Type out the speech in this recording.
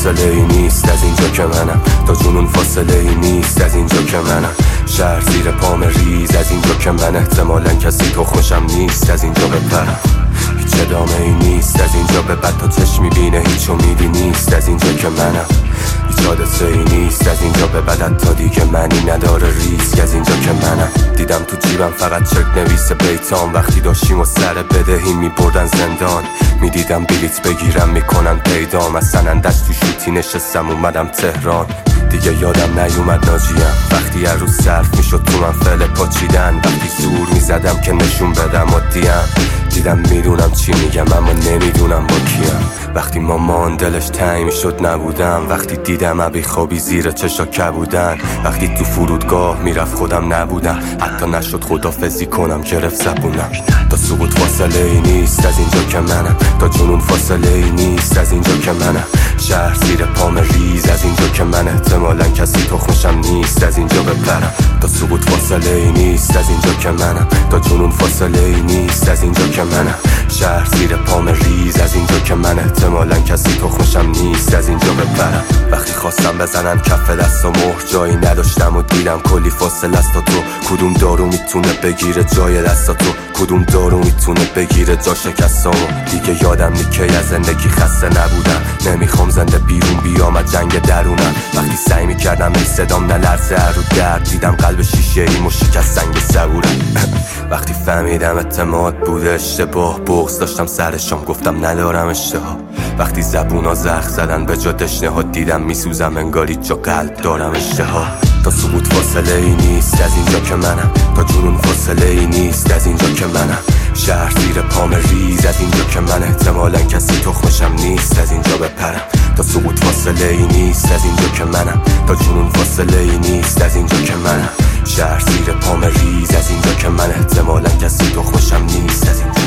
فاصله ای نیست از اینجا که منم، تا جنون فاصله ای نیست از اینجا که منم. شهر زیر پام ریز از اینجا که من احتمالاً کسی تخمشم نیست از اینجا بپرم. هیچ ادامه ای نیست از اینجا به بعد، تا چشم میبینه هیچ امیدی نیست از اینجا که منم. هیچ حادثه ای نیست از اینجا به بعد، تا دیگه معنی نداره ریسک از اینجا که منم. دیدم تو جیبم فقط چک نویس بیتام، وقتی داشتیم و سر بدهی میبردن زندان. میدیدم بلیت بگیرم میکنن پیدام، از سنندش تو شوتی نشستم اومدم تهران. دیگه یادم نیومد ناجیم وقتی هر روز صرف میشد تو من فعل پاچیدن، وقتی زور میزدم که نشون بدم عادیم. دیدم میدونم چی میگم اما نمیدونم با کیم. وقتی مامان دلش تنگ میشد نبودم، وقتی دیدم ابی خوابی زیر چشا کبودن، وقتی تو فرودگاه میرفت خودم نبودم، حتی نشد خدافظی کنم گرفت زبونم. تا سقوط فاصله ای نیست از اینجا که منم، تا جنون فاصله ای نیست از اینجا که منم. شهر زیر پام ریز از اینجا که من احتمالاً کسی تخمشم نیست از اینجا بپرم. تا سقوط فاصله ای نیست از اینجا که منم، تا جنون فاصله ای نیست از اینجا که منم. شهر زیر پام ریز از اینجا که من احتمالاً کسی تخمشم نیست از اینجا بپرم. وقتی خواستم بزنم کف دست و مهر، جایی نداشتم و دیدم کلی فاصله است تا تو. کدوم دارو میتونه بگیره جای دست تو، کدوم دارو میتونه بگیره جا شکستامو. دیگه یادم نی که از زندگی خسته نبودم، نمیخوام زنده بیرون بیام از جنگ درونم. وقتی سعی میکردم ای صدام نلرزه رو درد، دیدم قلب شیشه ای شکست سنگ صبورم. وقتی فهمیدم اعتماد بوده اشتباه، بغض داشتم سرشام گفتم ندارم اشتها. وقتی زبونا زخم زدن به جا دشنه ها، دیدم میسوزم انگاری جا قلب دارم اشتها. تا سقوط فاصله ای نیست از اینجا که منم، تا جنون فاصله ای نیست از اینجا که منم. شهر زیر پام ریز از اینجا که من احتمالاً کسی تخمشم نیست از اینجا بپرم. تا سقوط فاصله ای نیست از اینجا که منم، تا جنون فاصله ای نیست از اینجا که منم. شهر زیر پام ریز از اینجا که من احتمالاً کسی تخمشم نیست از اینجا.